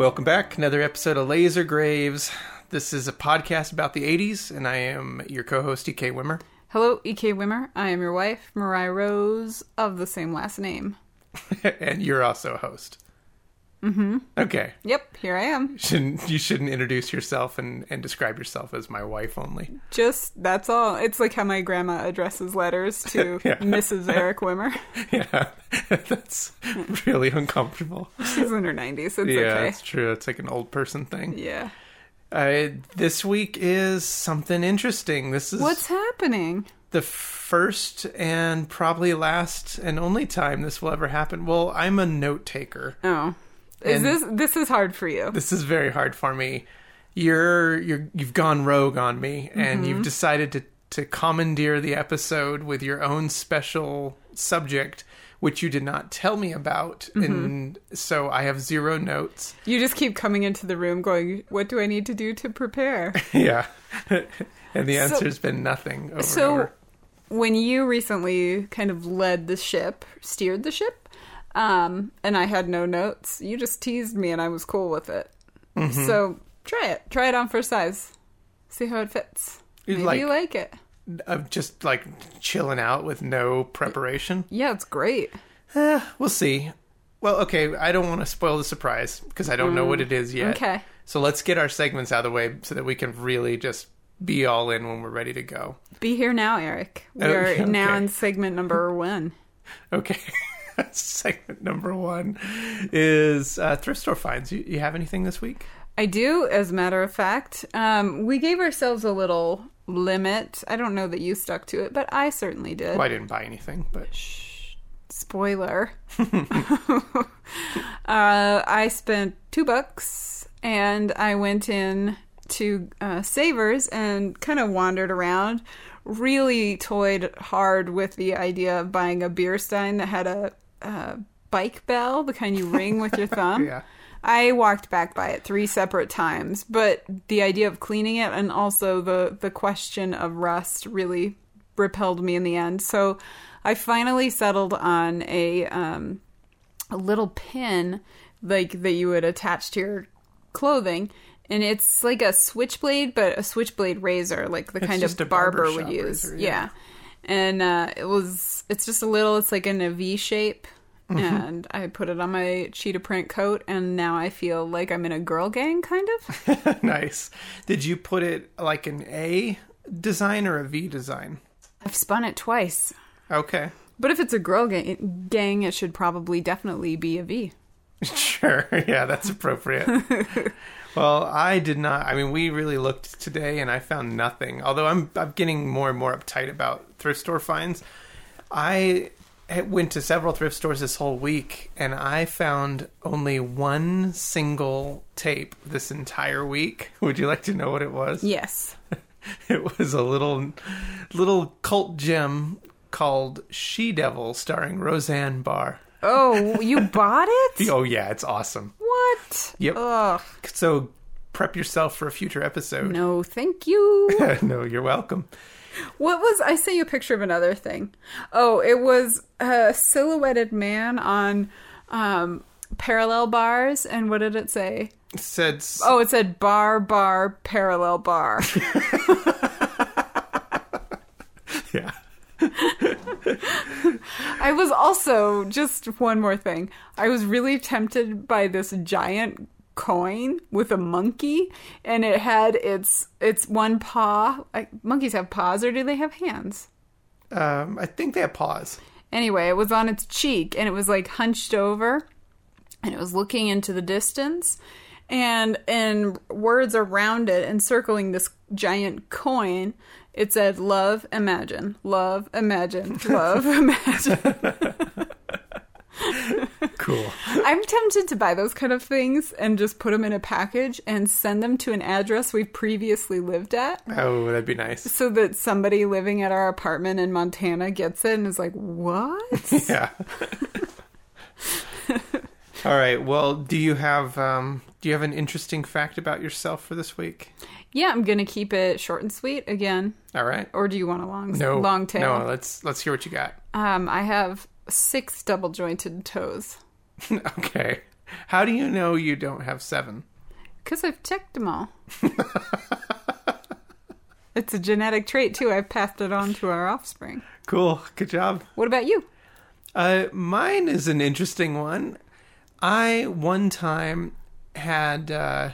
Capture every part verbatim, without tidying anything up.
Welcome back. Another episode of Laser Graves. This is a podcast about the eighties, and I am your co-host, E K Wimmer. Hello, E K Wimmer. I am your wife, Mariah Rose, of the same last name. And you're also a host. Mm-hmm. Okay. Yep, here I am. Shouldn't you shouldn't introduce yourself and, and describe yourself as my wife only. Just, that's all. It's like how my grandma addresses letters to Yeah. Missus Eric Wimmer. Yeah, that's really uncomfortable. She's in her nineties. It's yeah, okay. that's true. It's like an old person thing. Yeah. Uh, this week is something interesting. This is What's happening? the first and probably last and only time this will ever happen. Well, I'm a note taker. Oh. Is And- this this is hard for you? This is very hard for me. You're you're you've gone rogue on me, and Mm-hmm. you've decided to to commandeer the episode with your own special subject, which you did not tell me about, Mm-hmm. and so I have zero notes. You just keep coming into the room going, what do I need to do to prepare? Yeah, and the So- answer's been nothing. Over So, and over. when you recently kind of led the ship, steered the ship, um, and I had no notes, you just teased me and I was cool with it. Mm-hmm. So, try it. Try it on for size. See how it fits. You'd Maybe like- you like it. Of just like chilling out with no preparation. Yeah, it's great. Eh, we'll see. Well, okay, I don't want to spoil the surprise because I don't know what it is yet. Okay. So let's get our segments out of the way so that we can really just be all in when we're ready to go. Be here now, Eric. We Oh, are okay. now in segment number one. Okay. Segment number one is uh, thrift store finds. You, you have anything this week? I do, as a matter of fact. Um, we gave ourselves a little limit. I don't know that you stuck to it, but I certainly did. Well, I didn't buy anything, but Shh. Spoiler. uh, I spent two bucks and I went in to uh, Savers and kind of wandered around. Really toyed hard with the idea of buying a beer stein that had a, a bike bell, the kind you ring with your thumb. yeah. I walked back by it three separate times, but the idea of cleaning it and also the, the question of rust really repelled me in the end. So I finally settled on a um, a little pin like that you would attach to your clothing, and it's like a switchblade, but a switchblade razor, like the It's kind just of a barber barber would shop use. razor, yeah. yeah. And uh, it was it's just a little. It's like in a V shape. Mm-hmm. And I put it on my cheetah print coat, and now I feel like I'm in a girl gang, kind of. Nice. Did you put it like an A design or a V design? I've spun it twice. Okay. But if it's a girl gang, gang, it should probably definitely be a V. Sure. Yeah, that's appropriate. Well, I did not. I mean, we really looked today, and I found nothing. Although I'm I'm getting more and more uptight about thrift store finds. I went to several thrift stores this whole week, and I found only one single tape this entire week. Would you like to know what it was? Yes. It was a little little cult gem called She Devil, starring Roseanne Barr. Oh, you bought it? Oh yeah, it's awesome. What? Yep. Ugh. So prep yourself for a future episode. No, thank you. No, you're welcome. What was... I sent you a picture of another thing. Oh, it was a silhouetted man on um, parallel bars, and what did it say? It said... s- Oh, it said bar, bar, parallel bar. Yeah. I was also, just one more thing, I was really tempted by this giant coin with a monkey, and it had its its one paw. Like, monkeys have paws, or do they have hands? Um, I think they have paws. Anyway, it was on its cheek, and it was like hunched over, and it was looking into the distance, and and words around it encircling this giant coin, it said, love, imagine, love, imagine, love, imagine. Cool. I'm tempted to buy those kind of things and just put them in a package and send them to an address we've previously lived at, Oh, that'd be nice. so that somebody living at our apartment in Montana gets it and is like, what? Yeah. All right. Well, do you have um, do you have an interesting fact about yourself for this week? Yeah, I'm going to keep it short and sweet again. All right. Or do you want a long, No. long tail? No. Let's let's hear what you got. Um, I have six double jointed toes. Okay. How do you know you don't have seven? Because I've checked them all. It's a genetic trait, too. I've passed it on to our offspring. Cool. Good job. What about you? Uh, mine is an interesting one. I, one time, had uh,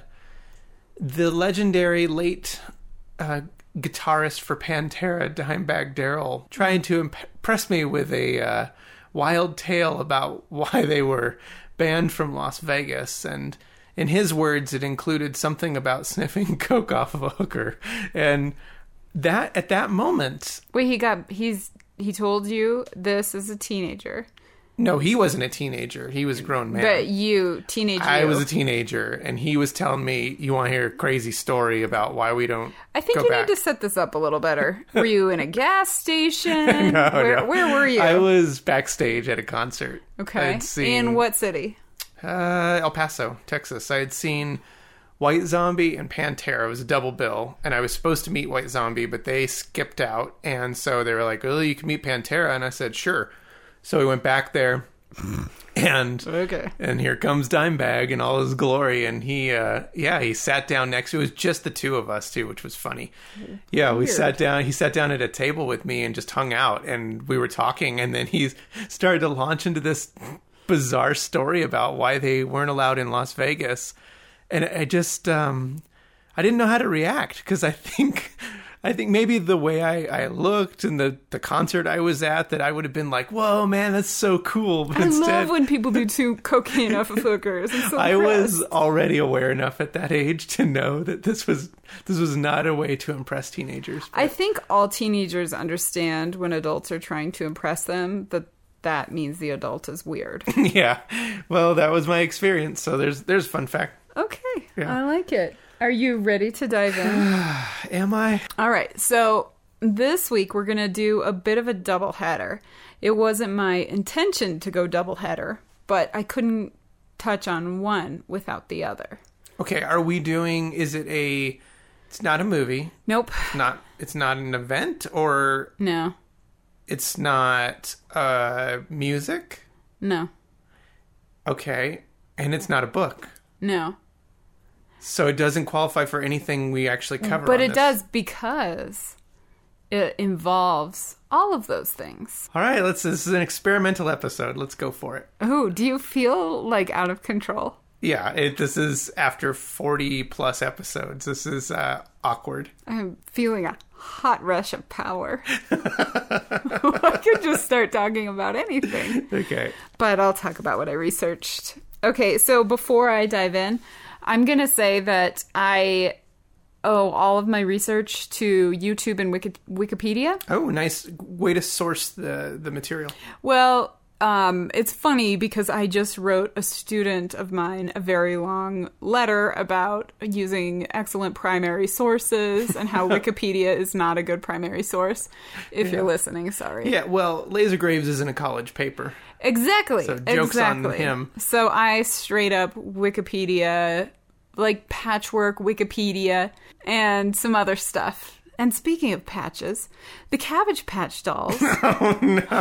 the legendary late uh, guitarist for Pantera, Dimebag Darrell, trying to impress me with a uh, wild tale about why they were banned from Las Vegas. And in his words, it included something about sniffing coke off of a hooker. And that, at that moment... Wait, he got... He's... He told you this as a teenager. No, he wasn't a teenager. He was a grown man. But you, teenager. I was a teenager, and he was telling me, you want to hear a crazy story about why we don't I think go you back. need to set this up a little better. Were you in a gas station? no, where, no. where were you? I was backstage at a concert. Okay. I'd seen, In what city? Uh, El Paso, Texas. I had seen White Zombie and Pantera. It was a double bill, and I was supposed to meet White Zombie, but they skipped out, and so they were like, oh, you can meet Pantera, and I said, sure. So we went back there, and okay. and here comes Dimebag in all his glory, and he, uh, yeah, he sat down next to, it was just the two of us, too, which was funny. Yeah, we Weird. sat down, he sat down at a table with me and just hung out, and we were talking, and then he started to launch into this bizarre story about why they weren't allowed in Las Vegas. And I just, um, I didn't know how to react because I think, I think maybe the way I, I looked and the, the concert I was at, that I would have been like, whoa, man, that's so cool. But I instead, love when people do too cocaine off of hookers. I'm so I was impressed. already aware enough at that age to know that this was, this was not a way to impress teenagers. But... I think all teenagers understand when adults are trying to impress them that that means the adult is weird. yeah. Well, that was my experience. So there's, there's a fun fact. Okay. Yeah. I like it. Are you ready to dive in? Am I? All right. So this week we're going to do a bit of a double header. It wasn't my intention to go double header, but I couldn't touch on one without the other. Okay. Are we doing, is it a, it's not a movie. Nope. Not, it's not an event, or No. it's not uh, music. No. Okay. And it's not a book. No. So it doesn't qualify for anything we actually cover. But on it this. does because it involves all of those things. All right, let's. This is an experimental episode. Let's go for it. Ooh, do you feel like out of control? Yeah, it, this is after forty plus episodes. This is uh, awkward. I'm feeling a hot rush of power. I could just start talking about anything. Okay. But I'll talk about what I researched. Okay, so before I dive in, I'm going to say that I owe all of my research to YouTube and Wiki- Wikipedia. Oh, nice way to source the, the material. Well, um, it's funny because I just wrote a student of mine a very long letter about using excellent primary sources and how Wikipedia is not a good primary source. If Yeah. you're listening, sorry. Yeah, well, Laser Graves isn't a college paper. Exactly. So joke's on exactly. him. So I straight up Wikipedia, like patchwork Wikipedia, and some other stuff. And speaking of patches, the Cabbage Patch Dolls. Oh,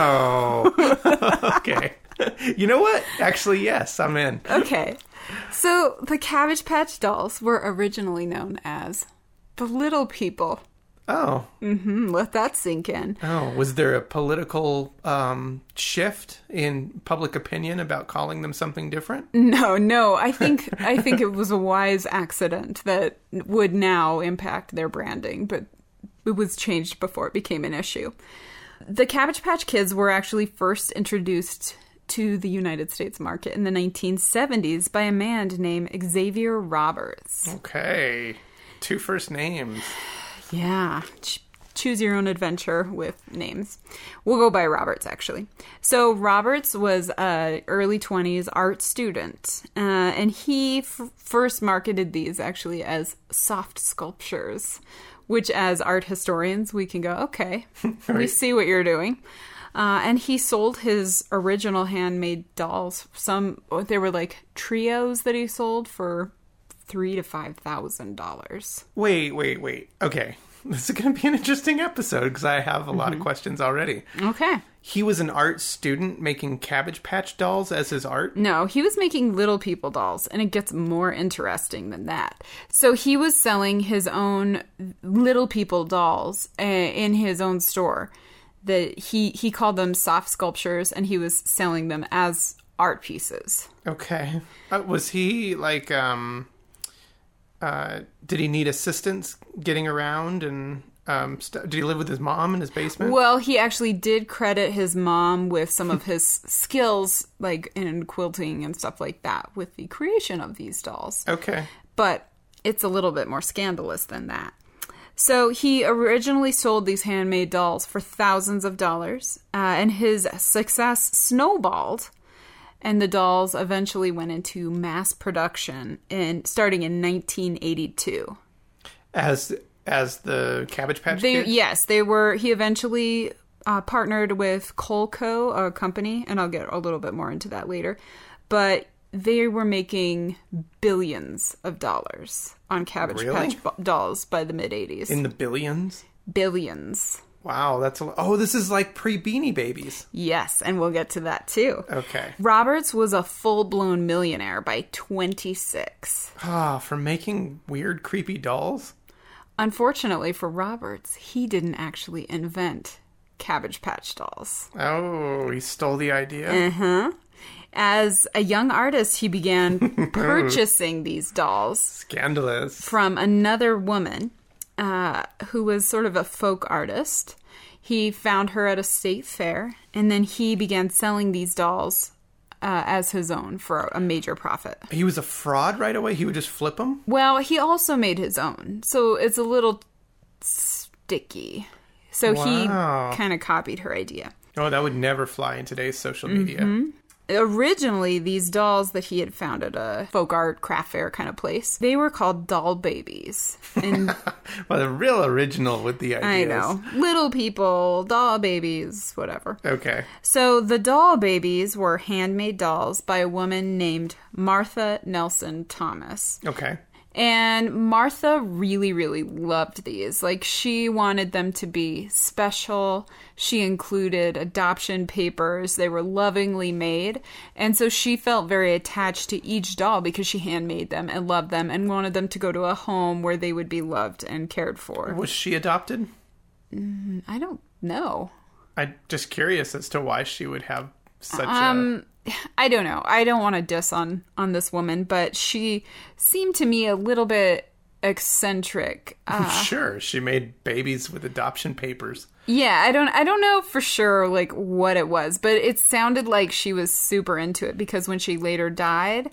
no. Okay. You know what? Actually, yes, I'm in. Okay. So the Cabbage Patch Dolls were originally known as the Little People. Oh. Mm-hmm. Let that sink in. Oh, was there a political um, shift in public opinion about calling them something different? No, no. I think I think it was a wise accident that would now impact their branding, but it was changed before it became an issue. The Cabbage Patch Kids were actually first introduced to the United States market in the nineteen seventies by a man named Xavier Roberts. Okay. Two first names. Yeah. Ch- choose your own adventure with names. We'll go by Roberts, actually. So Roberts was a early twenties art student, uh, and he f- first marketed these actually as soft sculptures, which as art historians, we can go, okay, we Right. see what you're doing. Uh, and he sold his original handmade dolls. Some, they were like trios that he sold for three to five thousand dollars. Wait, wait, wait. Okay. this is going to be an interesting episode because I have a lot of questions already. Okay. He was an art student making Cabbage Patch dolls as his art? No, he was making Little People dolls, and it gets more interesting than that. So he was selling his own Little People dolls uh, in his own store. That he, he called them soft sculptures, and he was selling them as art pieces. Okay. Uh, was he, like, um... Uh, did he need assistance getting around and... Um, st- did he live with his mom in his basement? Well, he actually did credit his mom with some of his skills, like in quilting and stuff like that, with the creation of these dolls. Okay. But it's a little bit more scandalous than that. So he originally sold these handmade dolls for thousands of dollars, uh, and his success snowballed, and the dolls eventually went into mass production in starting in nineteen eighty-two. As... As the Cabbage Patch They, Kids? yes, they were. He eventually uh, partnered with Colco, a company, and I'll get a little bit more into that later. But they were making billions of dollars on Cabbage Really? Patch b- dolls by the mid-eighties. In the billions? Billions. Wow, that's a lot. Oh, this is like pre-Beanie Babies. Yes, and we'll get to that too. Okay. Roberts was a full-blown millionaire by twenty-six. Ah, for making weird, creepy dolls? Unfortunately for Roberts, he didn't actually invent Cabbage Patch dolls. Oh, he stole the idea? Uh-huh. As a young artist, he began purchasing these dolls Scandalous. from another woman uh, who was sort of a folk artist. He found her at a state fair, and then he began selling these dolls uh, as his own for a major profit. He was a fraud right away? He would just flip them? Well, he also made his own, so it's a little sticky. So Wow. he kind of copied her idea. Oh, that would never fly in today's social media. Mm-hmm. Originally, these dolls that he had found at a folk art craft fair kind of place, they were called doll babies. And Well, the real original with the ideas. I know. Little people, doll babies, whatever. Okay. So the doll babies were handmade dolls by a woman named Martha Nelson Thomas. Okay. And Martha really, really loved these. Like, she wanted them to be special. She included adoption papers. They were lovingly made. And so she felt very attached to each doll because she handmade them and loved them and wanted them to go to a home where they would be loved and cared for. Was she adopted? Mm, I don't know. I'm just curious as to why she would have such Um, I don't know. I don't want to diss on, on this woman, but she seemed to me a little bit eccentric. a... Uh, Sure, she made babies with adoption papers. yeah, I don't I don't know for sure like what it was, but it sounded like she was super into it because when she later died,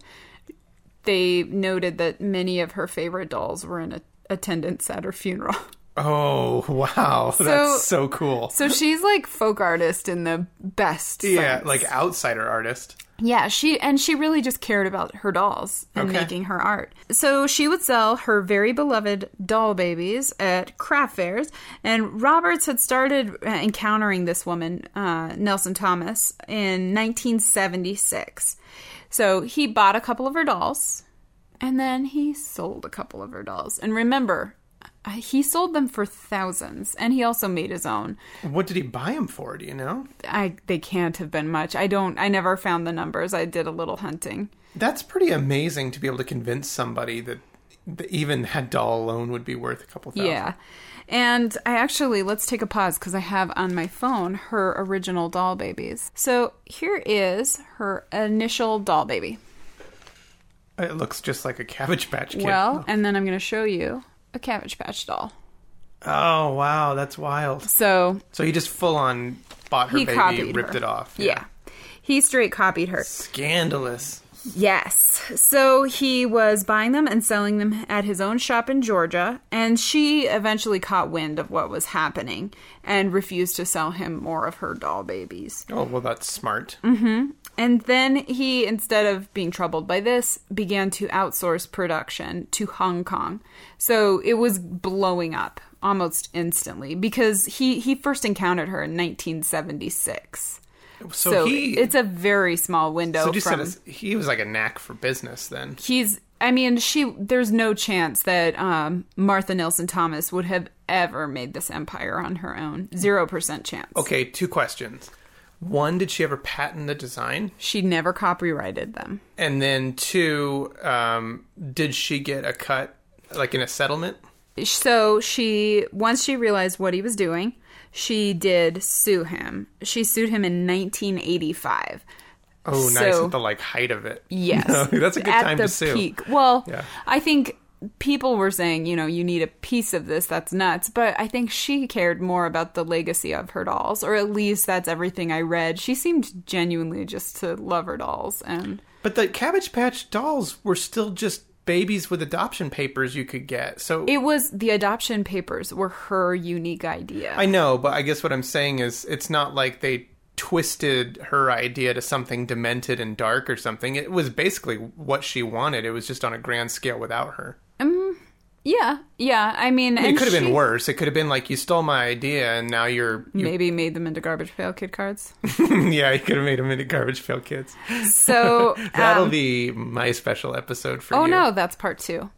they noted that many of her favorite dolls were in a- attendance at her funeral. Oh, wow. So- That's so cool. So she's like folk artist in the best Yeah, sense. like outsider artist. Yeah, she and she really just cared about her dolls and Okay. making her art. So she would sell her very beloved doll babies at craft fairs, and Roberts had started encountering this woman, uh, Nelson Thomas, in nineteen seventy-six. So he bought a couple of her dolls, and then he sold a couple of her dolls. And remember, he sold them for thousands, and he also made his own. What did he buy them for? Do you know? I they can't have been much. I don't. I never found the numbers. I did a little hunting. That's pretty amazing to be able to convince somebody that, that even that doll alone would be worth a couple thousand. Yeah, and I actually let's take a pause because I have on my phone her original doll babies. So here is her initial doll baby. It looks just like a Cabbage Patch Kid. Well, and then I'm going to show you a Cabbage Patch doll. Oh, wow. That's wild. So So he just full on bought her he baby, copied ripped her. it off. Yeah. He straight copied her. Scandalous. Yes. So he was buying them and selling them at his own shop in Georgia, and she eventually caught wind of what was happening and refused to sell him more of her doll babies. Oh, well, that's smart. Mm-hmm. And then he, instead of being troubled by this, began to outsource production to Hong Kong. So it was blowing up almost instantly because he, he first encountered her in nineteen seventy-six. So, So, he... it's a very small window. So just from, said he was like a knack for business then. He's I mean, she. There's no chance that um, Martha Nelson Thomas would have ever made this empire on her own. Zero percent chance. Okay, two questions. One, did she ever patent the design? She never copyrighted them. And then two, um, did she get a cut, like in a settlement? So she, once she realized what he was doing, she did sue him. She sued him in nineteen eighty-five. Oh, nice. So, at the like height of it. Yes. No, that's a good at time the to sue. Peak. Well, Yeah. I think people were saying, you know, you need a piece of this. That's nuts. But I think she cared more about the legacy of her dolls, or at least that's everything I read. She seemed genuinely just to love her dolls. And But the Cabbage Patch dolls were still just babies with adoption papers you could get. So it was, the adoption papers were her unique idea. I know, but I guess what I'm saying is it's not like they twisted her idea to something demented and dark or something. It was basically what she wanted. It was just on a grand scale without her. Um, yeah, yeah. I mean, I mean, and it could have she been worse. It could have been like, you stole my idea and now you're... You, maybe made them into Garbage Pail Kid cards. yeah, you could have made them into Garbage Pail Kids. So That'll um, be my special episode for oh you. no, that's part two.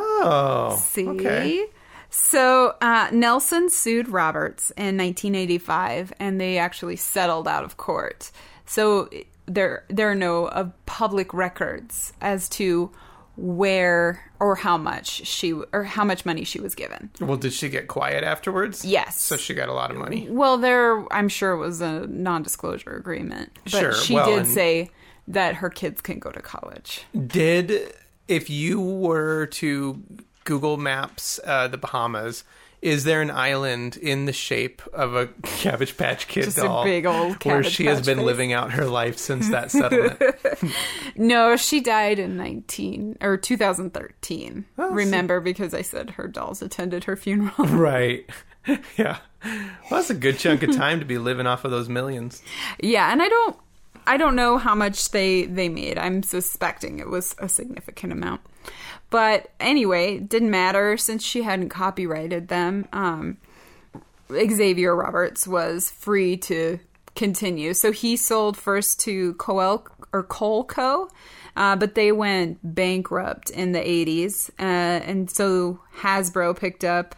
Oh, See? okay. So uh, Nelson sued Roberts in nineteen eighty-five, and they actually settled out of court. So there, there are no uh, public records as to where or how much she or how much money she was given. Well, did she get quiet afterwards? Yes. So she got a lot of money. Well, there, I'm sure it was a non-disclosure agreement, but Sure, she well, did and- say that her kids can go to college. Did, if you were to Google Maps uh, the Bahamas, is there an island in the shape of a Cabbage Patch Kid Just a doll big old where Cabbage she has Patch been face? living out her life since that settlement? No, she died in nineteen or two thousand thirteen. Oh, so- Remember, because I said her dolls attended her funeral. Right. Yeah. Well, that's a good chunk of time to be living off of those millions. Yeah, and I don't I don't know how much they they made. I'm suspecting it was a significant amount. But anyway, didn't matter since she hadn't copyrighted them. Um, Xavier Roberts was free to continue. So he sold first to Coel or Colco, uh, but they went bankrupt in the eighties. Uh, and so Hasbro picked up.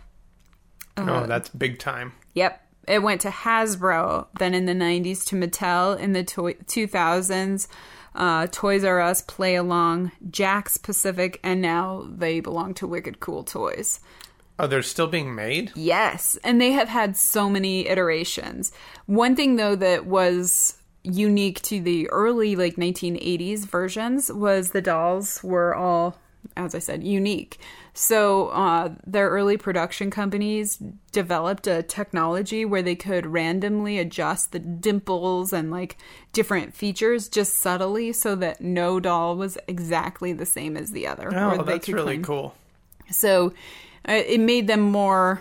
Uh, oh, that's big time. Yep. It went to Hasbro, then in the nineties to Mattel, in the to- two thousands, uh, Toys R Us, Play Along, Jakks Pacific, and now they belong to Wicked Cool Toys. Oh, they're still being made? Yes, and they have had so many iterations. One thing, though, that was unique to the early, like, nineteen eighties versions was the dolls were all, as I said, unique. So uh, their early production companies developed a technology where they could randomly adjust the dimples and like different features just subtly so that no doll was exactly the same as the other. Oh, or they that's could really claim. cool. So uh, it made them more,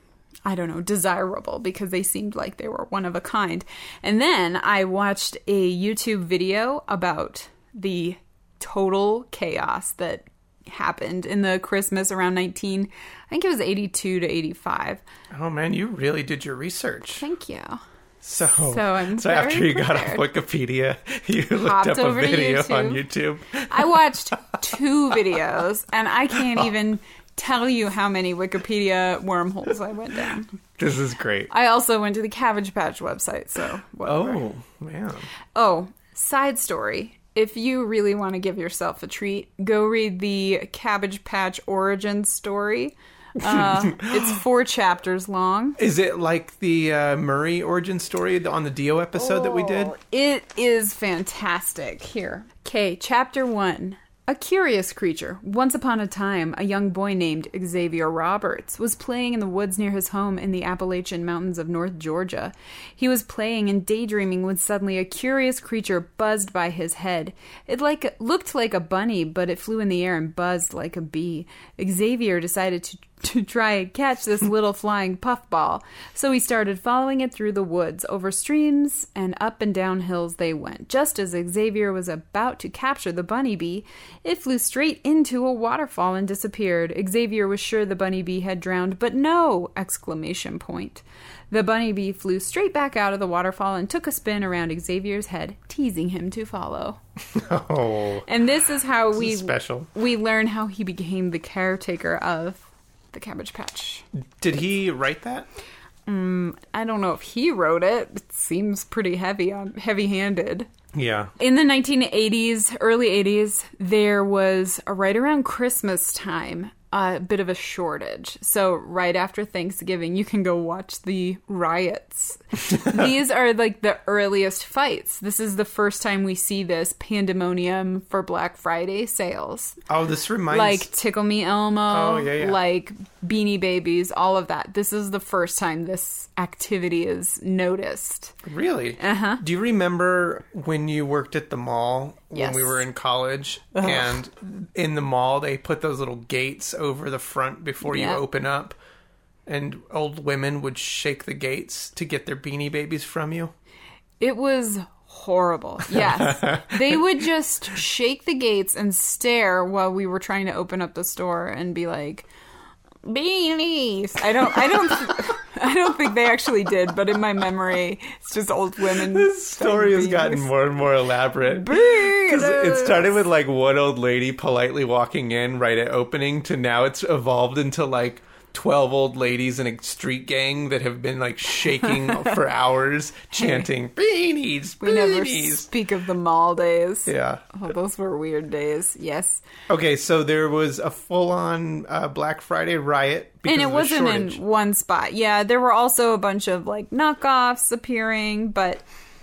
I don't know, desirable because they seemed like they were one of a kind. And then I watched a YouTube video about the total chaos that happened in the Christmas around nineteen, I think it was eighty-two to eighty-five. Oh, man, you really did your research. Thank you. So, So I'm so very after you got off prepared. Wikipedia, you looked Hopped up a over to video YouTube. on YouTube. I watched two videos, and I can't even tell you how many Wikipedia wormholes I went down. This is great. I also went to the Cabbage Patch website, so whatever. Oh, man. Oh, side story. If you really want to give yourself a treat, go read the Cabbage Patch origin story. Uh, it's four chapters long. Is it like the uh, Murray origin story on the Dio episode that we did? Oh, it is fantastic. Here. Okay, chapter one. A curious creature. Once upon a time, a young boy named Xavier Roberts was playing in the woods near his home in the Appalachian Mountains of North Georgia. He was playing and daydreaming when suddenly a curious creature buzzed by his head. It like looked like a bunny, but it flew in the air and buzzed like a bee. Xavier decided to to try and catch this little flying puffball. So he started following it through the woods, over streams, and up and down hills they went. Just as Xavier was about to capture the bunny bee, it flew straight into a waterfall and disappeared. Xavier was sure the bunny bee had drowned, but no! Exclamation point. The bunny bee flew straight back out of the waterfall and took a spin around Xavier's head, teasing him to follow. Oh. And this is how This we is special. we learn how he became the caretaker of the Cabbage Patch. Did he write that? Um, I don't know if he wrote it. It seems pretty heavy on heavy-handed. Yeah. In the nineteen eighties, early eighties, there was, uh, right around Christmas time, a bit of a shortage. So right after Thanksgiving, you can go watch the riots. These are like the earliest fights. This is the first time we see this pandemonium for Black Friday sales. Oh, this reminds... Like Tickle Me Elmo, Oh, yeah, yeah. like Beanie Babies, all of that. This is the first time this activity is noticed. Really? Uh-huh. Do you remember when you worked at the mall when Yes. we were in college? And in the mall, they put those little gates over the front before you Yep. open up. And old women would shake the gates to get their Beanie Babies from you. It was horrible. Yes. They would just shake the gates and stare while we were trying to open up the store and be like, beanies. I don't I don't I don't think they actually did, but in my memory it's just old women. This story has beanies. gotten more and more elaborate. Because it started with like one old lady politely walking in right at opening to now it's evolved into like twelve old ladies in a street gang that have been like shaking for hours chanting beanies, beanies. We never speak of the mall days. Yeah. Oh, those were weird days. Yes. Okay, so there was a full-on uh, Black Friday riot because And it of the wasn't shortage. in one spot. Yeah, there were also a bunch of like knockoffs appearing, but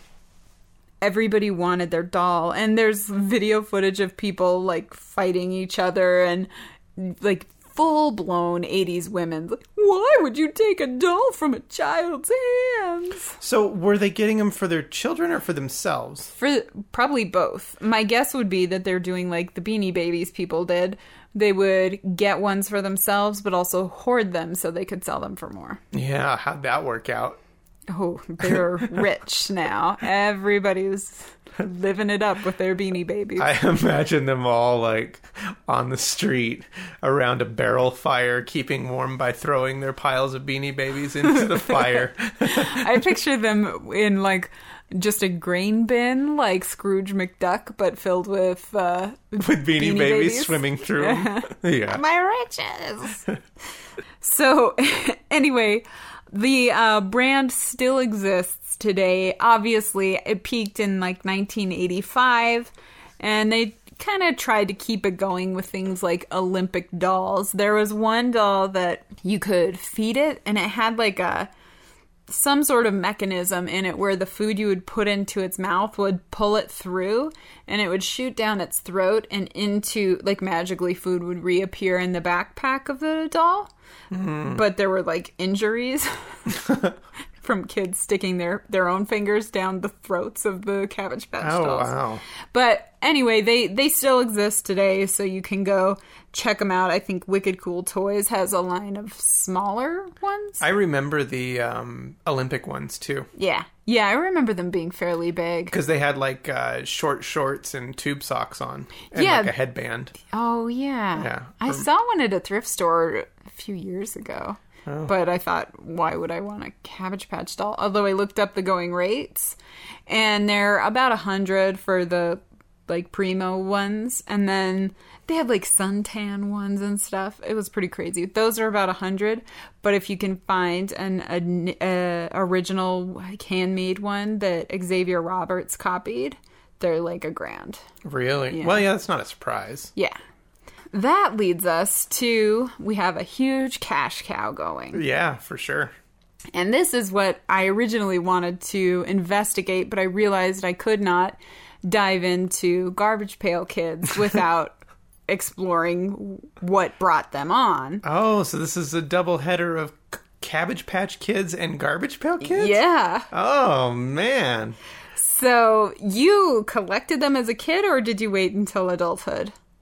everybody wanted their doll. And there's video footage of people like fighting each other and like full-blown eighties women. Like, why would you take a doll from a child's hands? So were they getting them for their children or for themselves? For probably both. My guess would be that they're doing like the Beanie Babies people did. They would get ones for themselves, but also hoard them so they could sell them for more. Yeah, how'd that work out? Oh, they're rich now. Everybody's living it up with their Beanie Babies. I imagine them all like on the street around a barrel fire, keeping warm by throwing their piles of Beanie Babies into the fire. I picture them in like just a grain bin, like Scrooge McDuck, but filled with uh, With Beanie, Beanie Babies, Babies. swimming through 'em. Yeah. my riches. So, anyway, the uh, brand still exists today. Obviously, it peaked in like nineteen eighty-five, and they kind of tried to keep it going with things like Olympic dolls. There was one doll that you could feed it, and it had like a some sort of mechanism in it where the food you would put into its mouth would pull it through, and it would shoot down its throat and into, like, magically food would reappear in the backpack of the doll. Mm. But there were like injuries from kids sticking their, their own fingers down the throats of the Cabbage Patch Oh, dolls. wow. But anyway, they, they still exist today, so you can go check them out. I think Wicked Cool Toys has a line of smaller ones. I remember the um, Olympic ones too. Yeah. Yeah, I remember them being fairly big. Because they had like uh, short shorts and tube socks on. And Yeah. like a headband. Oh, yeah. Yeah. I saw one at a thrift store a few years ago. Oh. But I thought, why would I want a Cabbage Patch doll? Although I looked up the going rates, and they're about a hundred for the like primo ones, and then they have like suntan ones and stuff. It was pretty crazy. Those are about a hundred, but if you can find an a, a original like, handmade one that Xavier Roberts copied, they're like a grand. Really? Yeah. Well, yeah, that's not a surprise. Yeah. That leads us to, we have a huge cash cow going. Yeah, for sure. And this is what I originally wanted to investigate, but I realized I could not dive into Garbage Pail Kids without exploring what brought them on. Oh, so this is a double header of C- Cabbage Patch Kids and Garbage Pail Kids? Yeah. Oh, man. So you collected them as a kid, or did you wait until adulthood?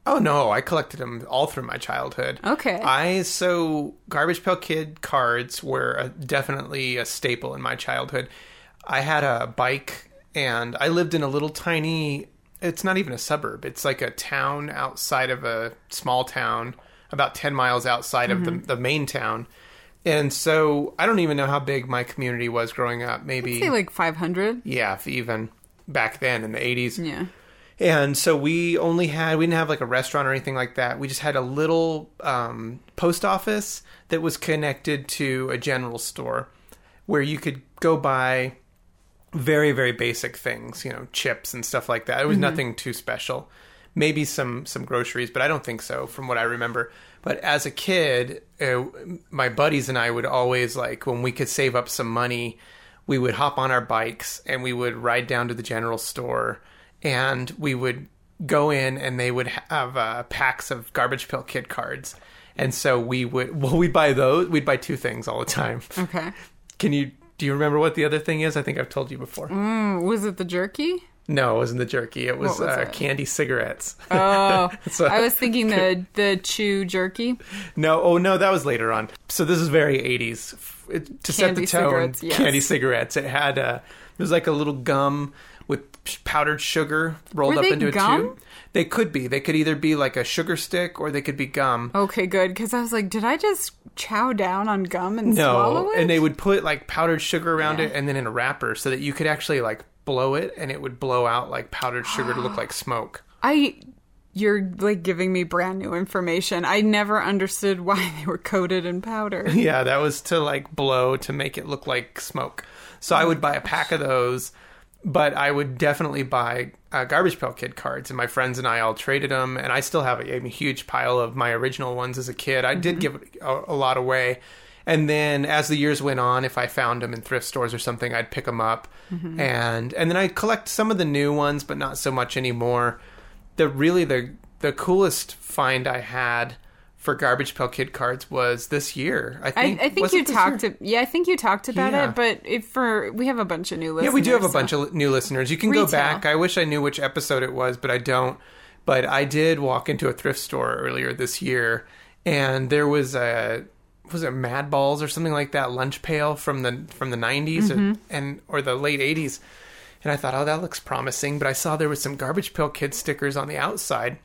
Oh, no, I collected them all through my childhood. Okay. I, so Garbage Pail Kid cards were a, definitely a staple in my childhood. I had a bike, and I lived in a little tiny, it's not even a suburb. It's like a town outside of a small town, about ten miles outside mm-hmm. of the, the main town. And so I don't even know how big my community was growing up. Maybe I'd say like five hundred. Yeah, if even back then in the eighties. Yeah. And so we only had, we didn't have like a restaurant or anything like that. We just had a little um, post office that was connected to a general store where you could go buy very, very basic things, you know, chips and stuff like that. It was mm-hmm. nothing too special. Maybe some, some groceries, but I don't think so from what I remember. But as a kid, uh, my buddies and I would always, like, when we could save up some money, we would hop on our bikes and we would ride down to the general store. And we would go in and they would have uh, packs of Garbage Pail Kid cards. And so we would, well, we'd buy those. We'd buy two things all the time. Okay. Can you, do you remember what the other thing is? I think I've told you before. Mm, was it the jerky? No, it wasn't the jerky. It was, was uh, it? candy cigarettes. Oh, so, I was thinking the, the chew jerky. No, oh no, that was later on. So this is very eighties. It, to set the tone, yes. Candy cigarettes. It had, uh, it was like a little gum with powdered sugar rolled Were up they into gum? a tube. They could be. They could either be like a sugar stick or they could be gum. Okay, good. Because I was like, did I just chow down on gum and no, swallow it? And they would put like powdered sugar around yeah. it and then in a wrapper so that you could actually like blow it and it would blow out like powdered sugar to look like smoke. I... You're, like, giving me brand new information. I never understood why they were coated in powder. Yeah, that was to, like, blow to make it look like smoke. So I would buy a pack of those, but I would definitely buy uh, Garbage Pail Kid cards, and my friends and I all traded them, and I still have a, a huge pile of my original ones as a kid. I mm-hmm. did give a, a lot away. And then as the years went on, if I found them in thrift stores or something, I'd pick them up. Mm-hmm. And and then I'd collect some of the new ones, but not so much anymore. The really the the coolest find I had for Garbage Pail Kid cards was this year. I think. I, I think you talked. To, yeah, I think you talked about yeah. it. But if for we have a bunch of new listeners. Yeah, we do have a so. bunch of new listeners. You can Retail. go back. I wish I knew which episode it was, but I don't. But I did walk into a thrift store earlier this year, and there was a was it Mad Balls or something like that lunch pail from the from the nineties mm-hmm. or, and or the late eighties. And I thought, oh, that looks promising. But I saw there was some Garbage Pail Kid stickers on the outside.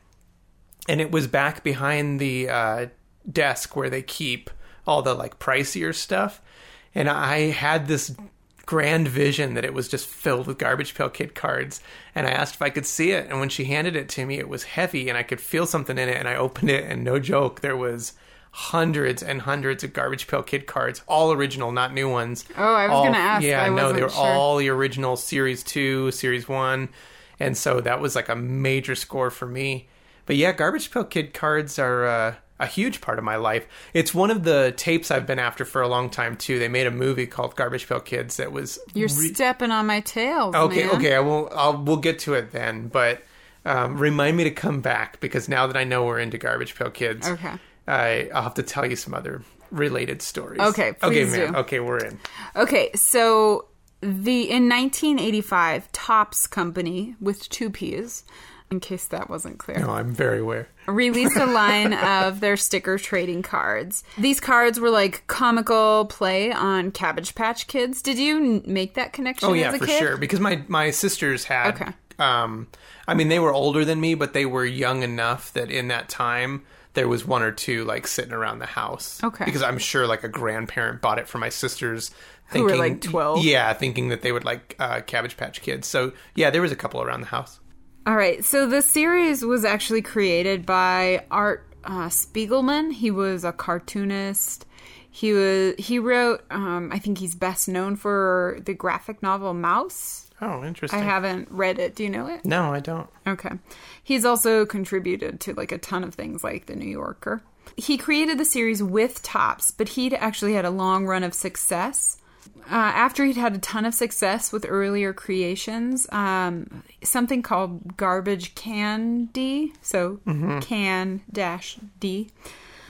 And it was back behind the uh, desk where they keep all the, like, pricier stuff. And I had this grand vision that it was just filled with Garbage Pail Kid cards. And I asked if I could see it. And when she handed it to me, it was heavy. And I could feel something in it. And I opened it. And no joke, there was hundreds and hundreds of Garbage Pail Kid cards, all original, not new ones. Oh, I was all, going to ask. Yeah, I no, they were sure. all the original Series two, Series one. And so that was like a major score for me. But yeah, Garbage Pail Kid cards are uh, a huge part of my life. It's one of the tapes I've been after for a long time, too. They made a movie called Garbage Pail Kids that was... You're re- stepping on my tails, Okay, man. okay, I will, I'll, we'll get to it then. But um, remind me to come back, because now that I know we're into Garbage Pail Kids... Okay. I, I'll have to tell you some other related stories. Okay, please okay, man. do. Okay, we're in. Okay, so the in nineteen eighty-five, Topps Company, with two P's, in case that wasn't clear. No, I'm very aware. Released a line of their sticker trading cards. These cards were like comical play on Cabbage Patch Kids. Did you make that connection oh, yeah, as a for kid? sure. Because my, my sisters had... Okay. Um, I mean, they were older than me, but they were young enough that in that time... there was one or two, like, sitting around the house. Okay. Because I'm sure, like, a grandparent bought it for my sisters. Who were, like, twelve? Yeah, thinking that they would like uh, Cabbage Patch Kids. So, yeah, there was a couple around the house. All right. So the series was actually created by Art uh, Spiegelman. He was a cartoonist. He was he wrote, um, I think he's best known for the graphic novel Mouse. Oh, interesting. I haven't read it. Do you know it? No, I don't. Okay. He's also contributed to like a ton of things like The New Yorker. He created the series with Topps, but he'd actually had a long run of success. Uh, after he'd had a ton of success with earlier creations, um, something called Garbage Can D, so mm-hmm. Can dash D,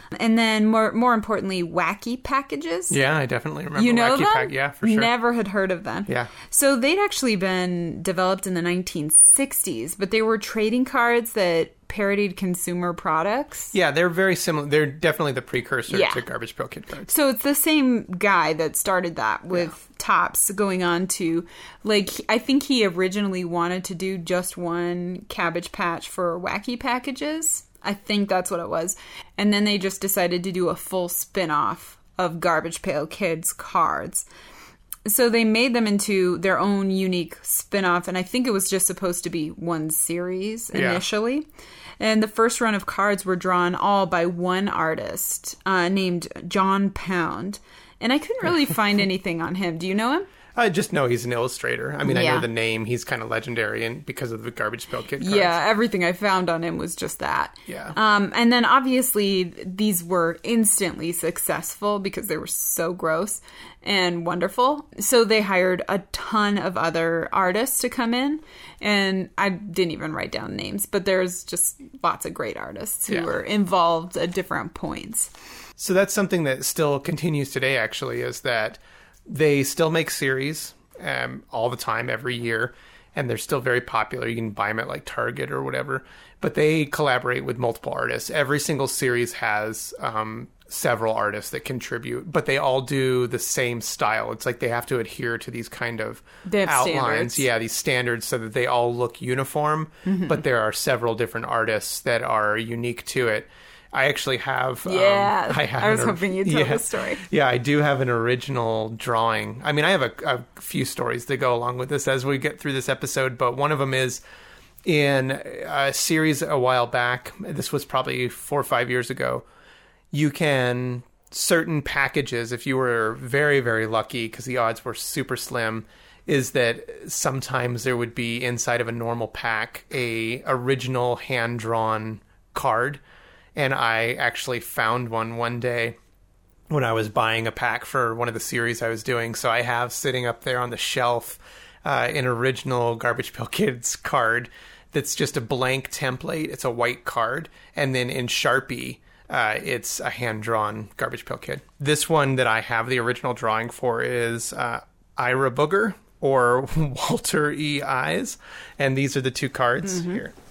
And then more more importantly, Wacky Packages. Yeah, I definitely remember. You know Wacky them? Pack- yeah, for sure. Never had heard of them. Yeah. So they'd actually been developed in the nineteen sixties, but they were trading cards that parodied consumer products. Yeah, they're very similar. They're definitely the precursor Yeah. to Garbage Pail Kid cards. So it's the same guy that started that with yeah. Topps going on to, like, I think he originally wanted to do just one Cabbage Patch for Wacky Packages. I think that's what it was. And then they just decided to do a full spin-off of Garbage Pail Kids cards. So they made them into their own unique spin-off, and I think it was just supposed to be one series initially. Yeah. And the first run of cards were drawn all by one artist uh, named John Pound. And I couldn't really find anything on him. Do you know him? I just know he's an illustrator. I mean, yeah. I know the name. He's kind of legendary and because of the Garbage Pail Kid cards. Yeah, everything I found on him was just that. Yeah. Um, and then obviously these were instantly successful because they were so gross and wonderful. So they hired a ton of other artists to come in. And I didn't even write down names, but there's just lots of great artists who yeah. were involved at different points. So that's something that still continues today, actually, is that they still make series um, all the time, every year, and they're still very popular. You can buy them at like Target or whatever, but they collaborate with multiple artists. Every single series has um, several artists that contribute, but they all do the same style. It's like they have to adhere to these kind of they have outlines. Standards. Yeah, these standards so that they all look uniform, mm-hmm. but there are several different artists that are unique to it. I actually have... Yeah, um, I, have I was an, hoping you'd tell yeah, the story. Yeah, I do have an original drawing. I mean, I have a, a few stories that go along with this as we get through this episode, but one of them is in a series a while back. This was probably four or five years ago. You can... Certain packages, if you were very, very lucky, because the odds were super slim, is that sometimes there would be inside of a normal pack a original hand-drawn card. And I actually found one one day when I was buying a pack for one of the series I was doing. So I have sitting up there on the shelf uh, an original Garbage Pail Kids card that's just a blank template. It's a white card. And then in Sharpie, uh, it's a hand-drawn Garbage Pail Kid. This one that I have the original drawing for is uh, Ira Booger or Walter E. Eyes. And these are the two cards mm-hmm. here.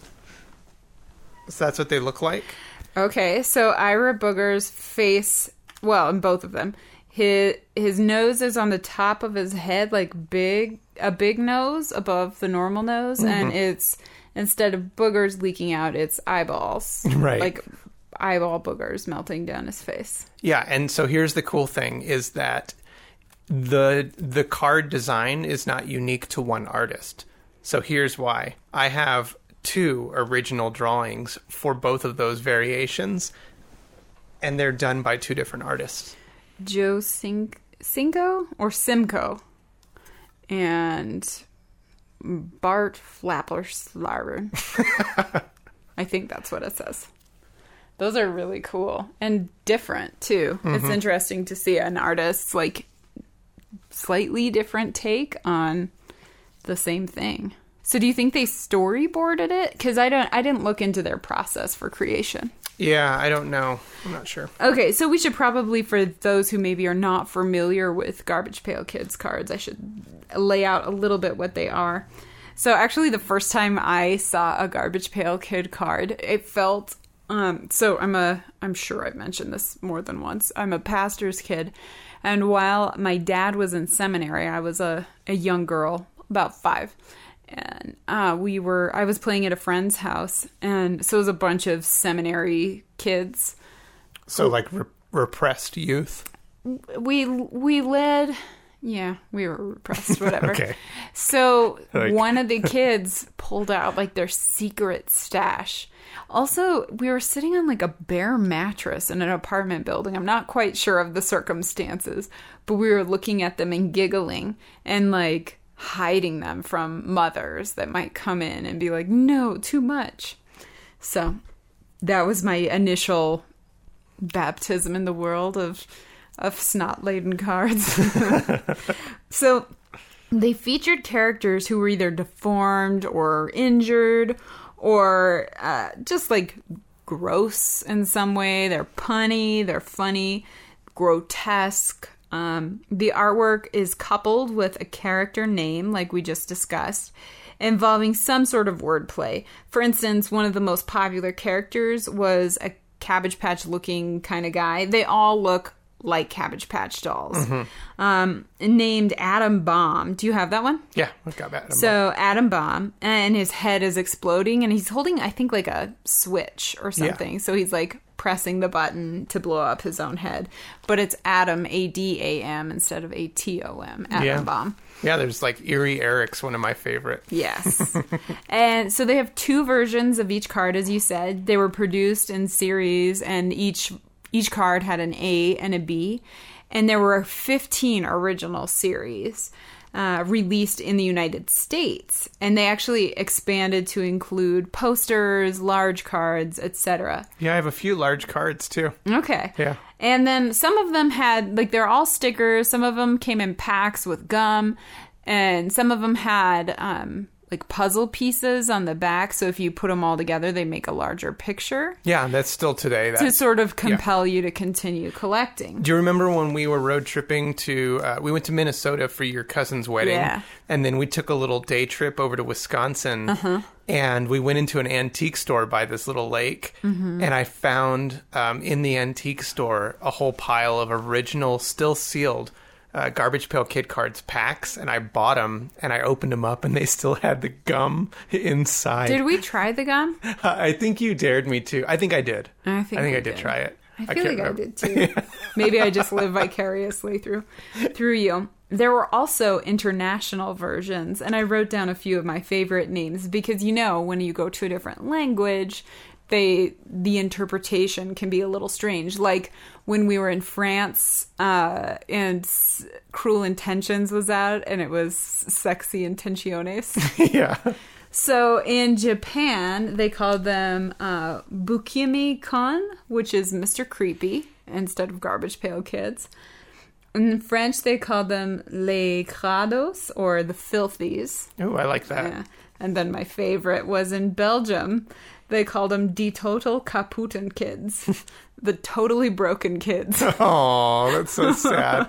So that's what they look like. Okay, so Ira Booger's face, well, in both of them, his his nose is on the top of his head, like big, a big nose above the normal nose, mm-hmm. and it's, instead of boogers leaking out, it's eyeballs. Right. Like eyeball boogers melting down his face. Yeah, and so here's the cool thing, is that the the card design is not unique to one artist. So here's why. I have two original drawings for both of those variations, and they're done by two different artists. Joe Cin- Cinco or Simcoe and Bart Flapperslarver. I think that's what it says. Those are really cool and different too. Mm-hmm. It's interesting to see an artist's like slightly different take on the same thing. So do you think they storyboarded it? Because I don't, I didn't look into their process for creation. Yeah, I don't know. I'm not sure. Okay, so we should probably, for those who maybe are not familiar with Garbage Pail Kids cards, I should lay out a little bit what they are. So actually, the first time I saw a Garbage Pail Kid card, it felt... Um, so I'm a, I'm sure I've mentioned this more than once. I'm a pastor's kid. And while my dad was in seminary, I was a, a young girl, about five. And uh, we were, I was playing at a friend's house, and so it was a bunch of seminary kids. So like re- repressed youth? We we led, yeah, we were repressed, whatever. Okay. So like... one of the kids pulled out like their secret stash. Also, we were sitting on like a bare mattress in an apartment building. I'm not quite sure of the circumstances, but we were looking at them and giggling and like hiding them from mothers that might come in and be like, no, too much. So that was my initial baptism in the world of of snot-laden cards. So they featured characters who were either deformed or injured or uh, just like gross in some way. They're punny, they're funny, grotesque. Um, the artwork is coupled with a character name, like we just discussed, involving some sort of wordplay. For instance, one of the most popular characters was a Cabbage Patch looking kind of guy. They all look like Cabbage Patch dolls. Mm-hmm. Um, named Atom Bomb. Do you have that one? Yeah, I've got that. So Atom Bomb, and his head is exploding, and he's holding, I think, like a switch or something. Yeah. So he's like pressing the button to blow up his own head. But it's Atom, A D A M, instead of A T O M. Atom yeah. Bomb. Yeah, there's like Eerie Eric's one of my favorite. Yes. And so they have two versions of each card, as you said. They were produced in series, and each each card had an A and a B. And there were fifteen original series uh, released in the United States. And they actually expanded to include posters, large cards, et cetera. Yeah, I have a few large cards, too. Okay. Yeah. And then some of them had, like, they're all stickers. Some of them came in packs with gum. And some of them had, um, like, puzzle pieces on the back. So if you put them all together, they make a larger picture. Yeah, that's still today. That's, to sort of compel yeah. you to continue collecting. Do you remember when we were road tripping to, uh, we went to Minnesota for your cousin's wedding. Yeah. And then we took a little day trip over to Wisconsin. Uh-huh. And we went into an antique store by this little lake. Mm-hmm. And I found um, in the antique store a whole pile of original, still sealed Uh, Garbage Pail Kid cards packs, and I bought them, and I opened them up, and they still had the gum inside. Did we try the gum? I think you dared me to. I think I did. I think I, think I did. did try it. I feel I like remember. I did too. Maybe I just live vicariously through through you. There were also international versions, and I wrote down a few of my favorite names because, you know, when you go to a different language, they the interpretation can be a little strange. Like when we were in France uh, and S- Cruel Intentions was out, and it was Sexy Intenciones. Yeah. So in Japan, they called them uh, Bukimi-kon, which is Mister Creepy, instead of Garbage Pail Kids. In French, they called them Les Crados, or the Filthies. Oh, I like that. Yeah. And then my favorite was in Belgium. They called them Die Total Kaputen Kids. The totally broken kids. Oh, that's so sad.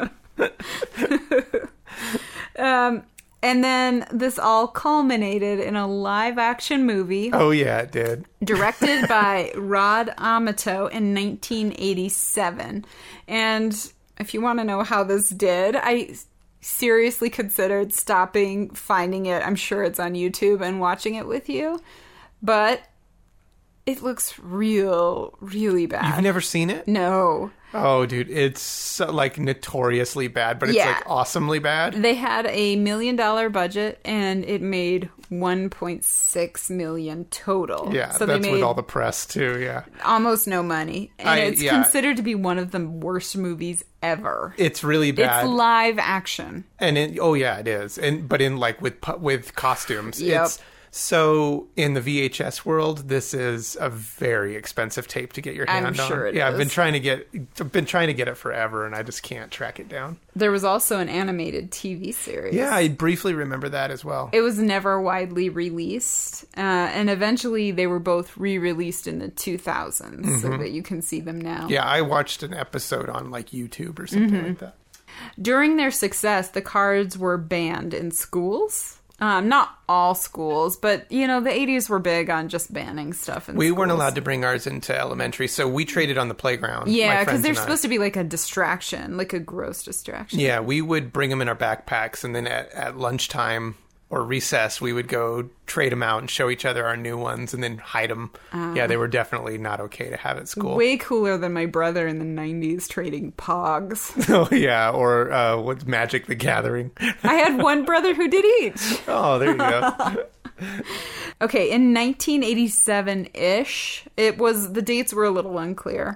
um, and then this all culminated in a live-action movie. Oh, yeah, it did. Directed by Rod Amato in nineteen eighty-seven. And if you want to know how this did, I seriously considered stopping, finding it. I'm sure it's on YouTube, and watching it with you. But it looks real, really bad. You've never seen it? No. Oh, dude, it's so, like notoriously bad, but it's Yeah. like awesomely bad. They had a million dollar budget, and it made one point six million total. Yeah, so that's they made with all the press too. Yeah, almost no money, and I- it's yeah. considered to be one of the worst movies ever. it's really bad. It's live action. And it, oh yeah, it is. And but in like with pu- with costumes, Yep. it's so in the V H S world, this is a very expensive tape to get your hand I'm on. sure it yeah, is. I've been trying to get I've been trying to get it forever, and I just can't track it down. There was also an animated T V series. Yeah, I briefly remember that as well. It was never widely released, uh, and eventually they were both re-released in the two thousands, Mm-hmm. so that you can see them now. Yeah, I watched an episode on like YouTube or something Mm-hmm. like that. During their success, the cards were banned in schools. Um, not all schools, but, you know, the eighties were big on just banning stuff in We schools. weren't allowed to bring ours into elementary, so we traded on the playground. Yeah, because they're supposed to be like a distraction, like a gross distraction. Yeah, we would bring them in our backpacks, and then at, at lunchtime or recess, we would go trade them out and show each other our new ones, and then hide them. Uh, yeah, they were definitely not okay to have at school. Way cooler than my brother in the nineties trading Pogs. Oh yeah, or uh, what's Magic the Gathering? I had one brother who did each. Oh, there you go. Okay, in nineteen eighty-seven-ish, it was, the dates were a little unclear.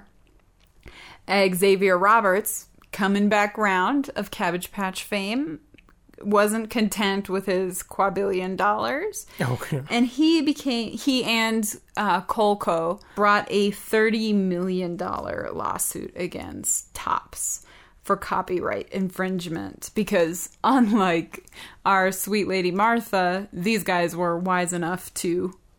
Xavier Roberts, coming back round of Cabbage Patch fame, wasn't content with his quadrillion dollars. Okay. And he became, he and uh, Colco brought a thirty million dollars lawsuit against Topps for copyright infringement, because unlike our sweet lady Martha, these guys were wise enough to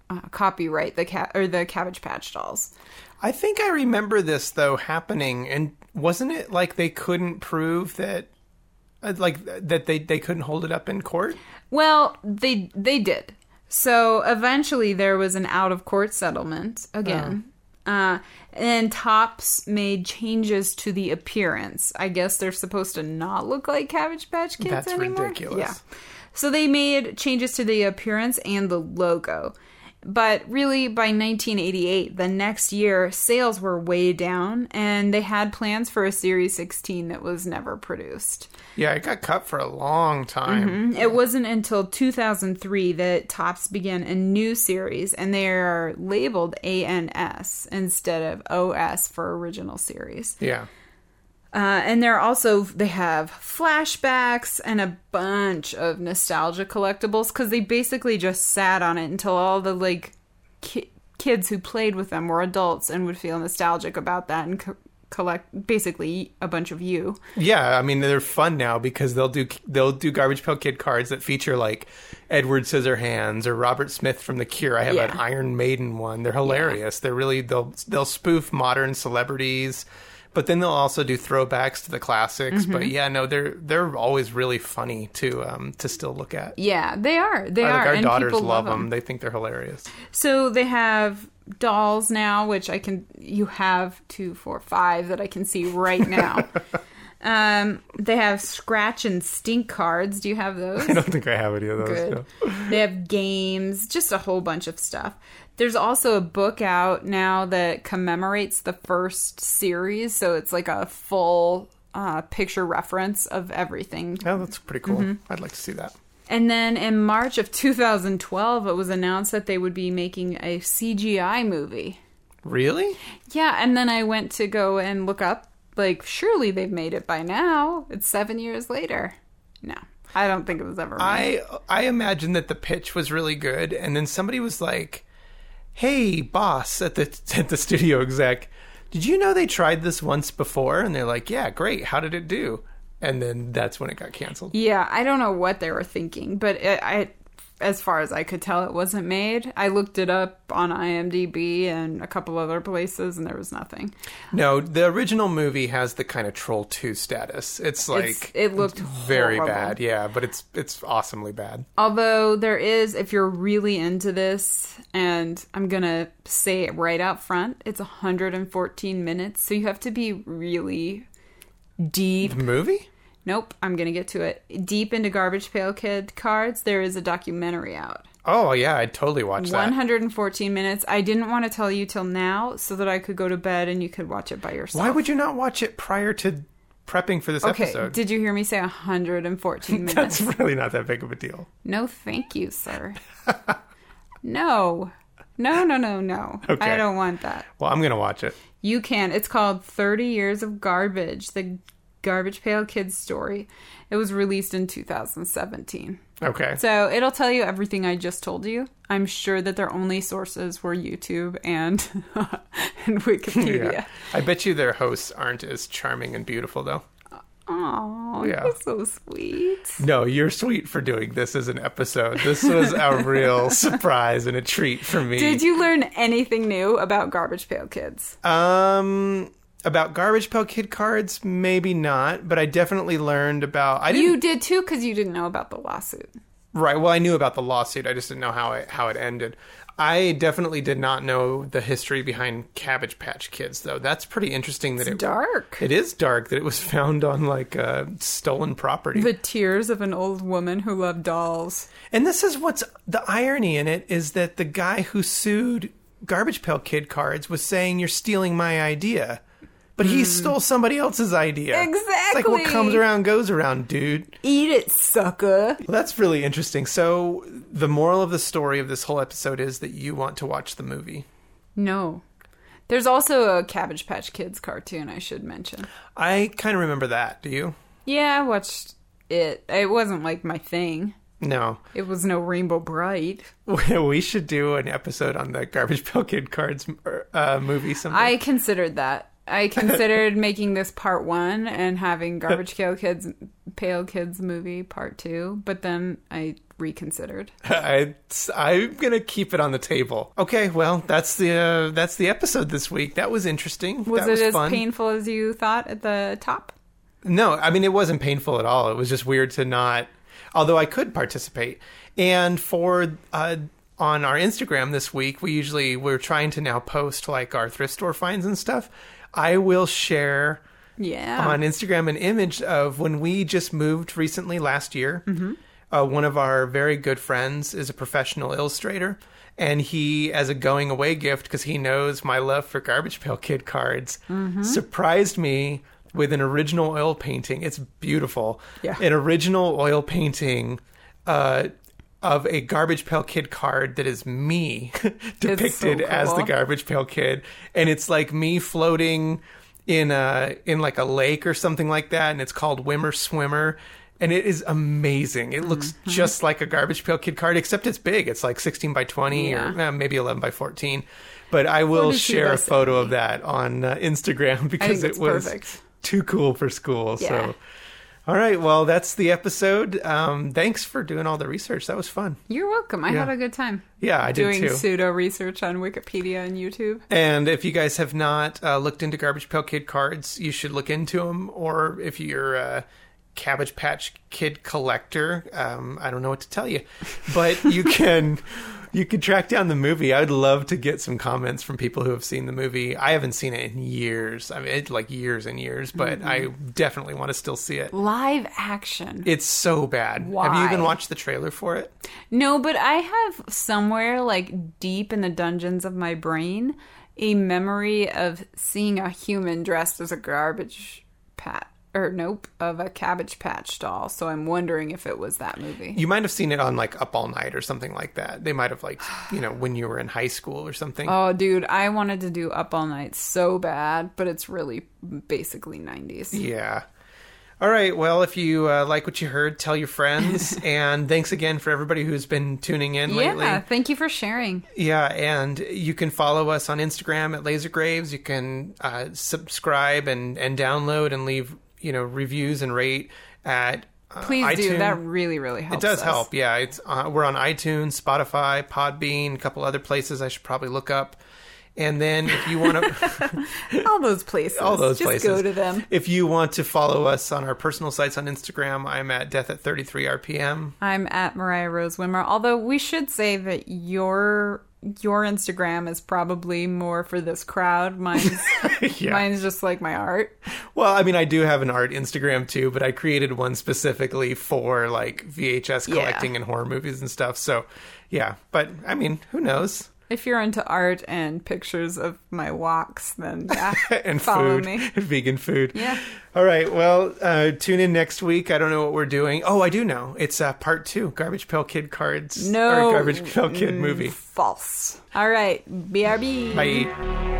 uh, copyright the cat or the Cabbage Patch Dolls. I think I remember this though happening, and wasn't it like they couldn't prove that, uh, like that they, they couldn't hold it up in court? Well, they they did. So eventually there was an out of court settlement again. Oh. Uh, and Topps made changes to the appearance. I guess they're supposed to not look like Cabbage Patch Kids That's anymore. That's ridiculous. Yeah. So they made changes to the appearance and the logo. But really, by nineteen eighty-eight, the next year, sales were way down, and they had plans for a Series sixteen that was never produced. Yeah, it got cut for a long time. Mm-hmm. It wasn't until two thousand three that Topps began a new series, and they are labeled A N S instead of O S for original series. Yeah. Uh, and they're also, they have flashbacks and a bunch of nostalgia collectibles because they basically just sat on it until all the, like, ki- kids who played with them were adults and would feel nostalgic about that and co- collect basically a bunch of you. Yeah, I mean, they're fun now because they'll do they'll do Garbage Pail Kid cards that feature, like, Edward Scissorhands or Robert Smith from The Cure. I have Yeah. an Iron Maiden one. They're hilarious. Yeah. They're really, they'll they'll spoof modern celebrities. But then they'll also do throwbacks to the classics. Mm-hmm. But yeah, no, they're they're always really funny to um to still look at. Yeah, they are. They our, are. Like our and daughters people love love them. them. They think they're hilarious. So they have dolls now, which I can. You have two, four, five that I can see right now. um, they have scratch and stink cards. Do you have those? I don't think I have any of those. Good. No. They have games, just a whole bunch of stuff. There's also a book out now that commemorates the first series, so it's like a full uh, picture reference of everything. Oh, that's pretty cool. Mm-hmm. I'd like to see that. And then in March of two thousand twelve, it was announced that they would be making a C G I movie. Really? Yeah, and then I went to go and look up, like, surely they've made it by now. It's seven years later. No, I don't think it was ever made. I I imagine that the pitch was really good, and then somebody was like, hey, boss at the at the studio exec, did you know they tried this once before? And they're like, yeah, great. How did it do? And then that's when it got canceled. Yeah, I don't know what they were thinking, but it, I, as far as I could tell, it wasn't made. I looked it up on IMDb and a couple other places, and there was nothing. No, the original movie has the kind of Troll two status. It's like It's, it looked very horrible. bad, yeah, but it's it's awesomely bad. Although there is, if you're really into this, and I'm gonna say it right out front, it's one hundred fourteen minutes, so you have to be really deep. The movie? Nope, I'm gonna get to it. Deep into Garbage Pail Kid cards, there is a documentary out. Oh, yeah, I'd totally watch that. one hundred fourteen minutes. I didn't want to tell you till now so that I could go to bed and you could watch it by yourself. Why would you not watch it prior to prepping for this okay, episode? Did you hear me say one hundred fourteen minutes? That's really not that big of a deal. No, thank you, sir. No. No, no, no, no. Okay. I don't want that. Well, I'm going to watch it. You can. It's called thirty Years of Garbage, the Garbage Pail Kids story. It was released in two thousand seventeen. Okay. So it'll tell you everything I just told you. I'm sure that their only sources were YouTube and, and Wikipedia. Yeah. I bet you their hosts aren't as charming and beautiful, though. Oh, Yeah. you're so sweet. No, you're sweet for doing this as an episode. This was a real surprise and a treat for me. Did you learn anything new about Garbage Pail Kids? Um, about Garbage Pail Kid cards, maybe not, but I definitely learned about. I didn't, You did too, because you didn't know about the lawsuit. Right. Well, I knew about the lawsuit. I just didn't know how it how it ended. I definitely did not know the history behind Cabbage Patch Kids, though. That's pretty interesting. That It's it dark. It is dark that it was found on like uh, stolen property. The tears of an old woman who loved dolls. And this is what's the irony in it is that the guy who sued Garbage Pail Kid cards was saying you're stealing my idea. But he mm. stole somebody else's idea. Exactly. It's like what comes around goes around, dude. Eat it, sucker. Well, that's really interesting. So the moral of the story of this whole episode is that you want to watch the movie. No. There's also a Cabbage Patch Kids cartoon I should mention. I kind of remember that. Do you? Yeah, I watched it. It wasn't like my thing. No. It was no Rainbow Bright. We should do an episode on the Garbage Pail Kid cards uh, movie someday. I considered that. I considered making this part one and having Garbage Pail Kids, Pail Kids movie part two, but then I reconsidered. I, I'm gonna keep it on the table. Okay, well, that's the uh, that's the episode this week. That was interesting. Was that it was as fun. painful as you thought at the top? No, I mean, it wasn't painful at all. It was just weird to not, although I could participate. And for uh, on our Instagram this week, we usually we're trying to now post like our thrift store finds and stuff. I will share. Yeah. On Instagram, an image of when we just moved recently last year. Mm-hmm. Uh, one of our very good friends is a professional illustrator, and he, as a going away gift, because he knows my love for Garbage Pail Kid cards, mm-hmm. surprised me with an original oil painting. It's beautiful. Yeah. An original oil painting uh, of a Garbage Pail Kid card that is me depicted so cool. as the Garbage Pail Kid, and it's like me floating in a in like a lake or something like that, and it's called Wimmer Swimmer. And it is amazing. It looks mm-hmm. just like a Garbage Pail Kid card, except it's big. It's like sixteen by twenty yeah. or eh, maybe eleven by fourteen. But I will share a photo of that on uh, Instagram because it was perfect. Too cool for school. Yeah. So, all right. Well, that's the episode. Um, thanks for doing all the research. That was fun. You're welcome. I Yeah. had a good time. Yeah, I doing did too. pseudo research on Wikipedia and YouTube. And if you guys have not uh, looked into Garbage Pail Kid cards, you should look into them. Or if you're uh, Cabbage Patch Kid collector, um, I don't know what to tell you, but you can you can track down the movie. I would love to get some comments from people who have seen the movie. I haven't seen it in years. I mean, it's like years and years, but mm-hmm. I definitely want to still see it. Live action. It's so bad. Why? Have you even watched the trailer for it? No, but I have somewhere like deep in the dungeons of my brain a memory of seeing a human dressed as a garbage patch. Or nope, of a Cabbage Patch doll. So I'm wondering if it was that movie. You might have seen it on like Up All Night or something like that. They might have like, you know, when you were in high school or something. Oh, dude, I wanted to do Up All Night so bad, but it's really basically nineties. Yeah. All right. Well, if you uh, like what you heard, tell your friends. And thanks again for everybody who's been tuning in lately. Yeah, thank you for sharing. Yeah, and you can follow us on Instagram at Laser Graves. You can uh, subscribe and, and download and leave, you know, reviews and rate at uh, Please iTunes. do. That really, really helps. It does us. help. Yeah, it's uh, we're on iTunes, Spotify, Podbean, a couple other places I should probably look up. And then if you want to... all those places. All those Just places. go to them. If you want to follow us on our personal sites on Instagram, I'm at Death at thirty-three R P M. I'm at Mariah Rose Wimmer. Although we should say that your your Instagram is probably more for this crowd. Mine's, yeah. mine's just like my art. Well, I mean, I do have an art Instagram too, but I created one specifically for like V H S collecting yeah. and horror movies and stuff. So, yeah. But, I mean, who knows? If you're into art and pictures of my walks, then yeah, and follow food, me. Vegan food. Yeah. All right. Well, uh, tune in next week. I don't know what we're doing. Oh, I do know. It's uh, part two. Garbage Pail Kid cards. No. Or Garbage Pail Kid mm, movie. False. All right. B R B. Bye.